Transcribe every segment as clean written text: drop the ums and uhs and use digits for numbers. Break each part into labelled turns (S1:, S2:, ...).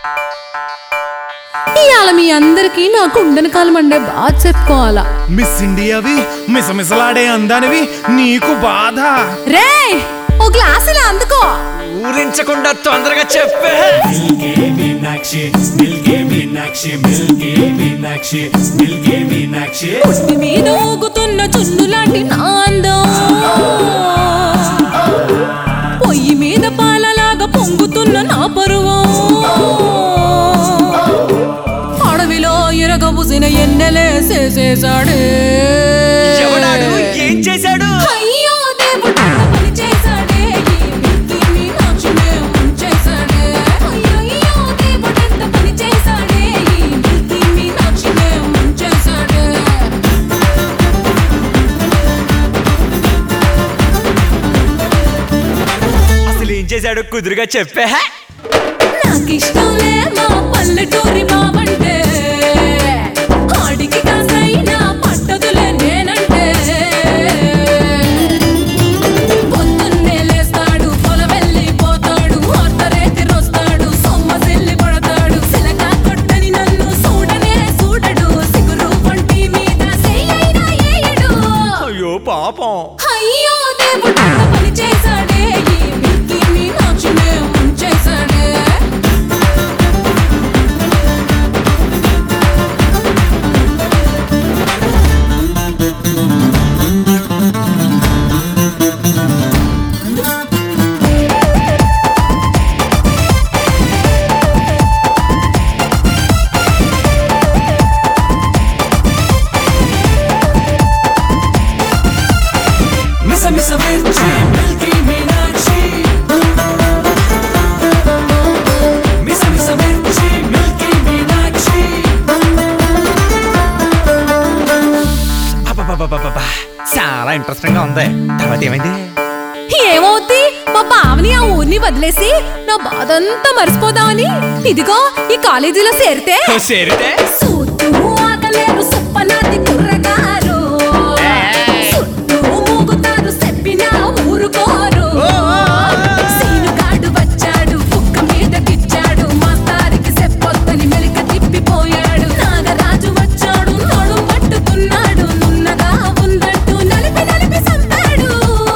S1: ఇవాళ మీ అందరికి నాకు ఉండని కాలం అండే బాధ చెప్పుకోవాలా.
S2: మిస్ ఇండియావి మిసమిసలాడే అందానివి నీకు బాధ.
S1: రే ఓ గ్లాస్ ఇలా అందుకో.
S3: ఊరించకుండా తొందరగా చెప్పే.
S1: పుట్టి మీద ఊగుతున్న చున్ను లాంటి నాందం, పొయ్యి మీద పాలలాగా పొంగుతున్న నా పరువం, అడవిలో ఎరగబుసిన ఎన్నెలేసేసాడే.
S3: ఎవడాడు? ఏం చేశాడు?
S1: అయ్యో దేవుడు పని చేశాడే, ఈ మిల్కీ మీనాక్షినే ముంచేశాడే. అయ్యయ్యో దేవుడు ఎంత పని చేశాడే, ఈ మిల్కీ మీనాక్షినే ముంచేశాడే.
S3: అసలు ఏం చేశాడు? కుదురుగా చెప్పే.
S1: నాకిష్టంలే మా పల్లెటూరి బావంటే, ఆడికి కాసైనా పట్టదులే నేనంటే. పొద్దున్నే లేస్తాడు, పొలవెళ్ళిపోతాడు, అర్ధరేతి రొస్తాడు, సొమ్మసిల్లి పడతాడు. సిలకా కొట్టని నన్ను చూడనే చూడడు, సిగురు వంటి మీద చెయ్యైనా ఏయడు.
S3: అయ్యో పాపం.
S1: అయ్యో దేవుడు పని చేశాడే, ఈ మిల్కీ మీనాక్షినే ముంచేశాడే.
S3: చాలా ఇంట్రెస్టింగ్ గా ఉంది. తర్వాత ఏమైంది?
S1: ఏమవుద్ది, మా బావని ఆ ఊరిని వదిలేసి నా బాధంతా మర్చిపోదామని ఇదిగో ఈ కాలేజీలో చేరితే సూత్తు ఆగలేరు సుప్పనాది కుర్రగారు, చుట్టూ మూగుతారు చెప్పినా ఊరుకోరు. సీనుగాడు వచ్చాడు, కుక్క మీద గిచ్చాడు, మాస్తారికి చెప్పొద్దని మెలిక తిప్పిపోయాడు. నాగరాజు వచ్చాడు, నడు పట్టుకున్నాడు, నున్నగా ఉందంటూ నలిపి నలిపి సంపాడు.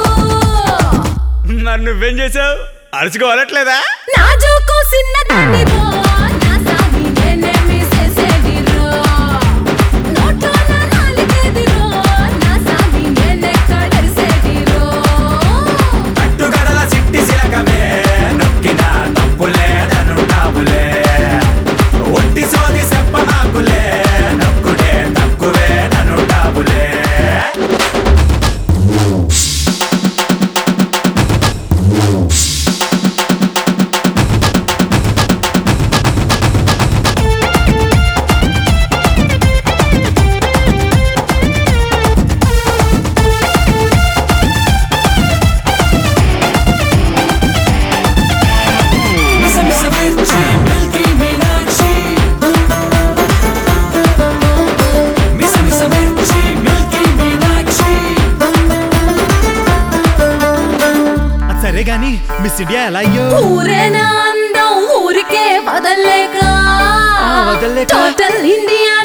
S3: మరి నువ్వేం చేసావు? అరుచుకోవాలట్లేదా?
S1: నా జోకు సిన్నదానిరో, నా సామి నేనేమి చేసేదిరో, నోట్లో నా నాలిగేదిరో, నా సామి నేనెక్కడరిసేదిరో.
S4: అట్టుగడల సిట్టి సిలకమే నొక్కిన తప్పులేదనుంటావులే, ఒట్టి సోది చెప్పమాకులే, నొక్కుడే తక్కువేదనుంటావులే.
S2: సరే గాని మిస్ ఇండియా ఎలా అయ్యో?
S1: ఊరేనా అందం ఊరికే వదల్లేక,
S2: వదల్లేక?
S1: Total India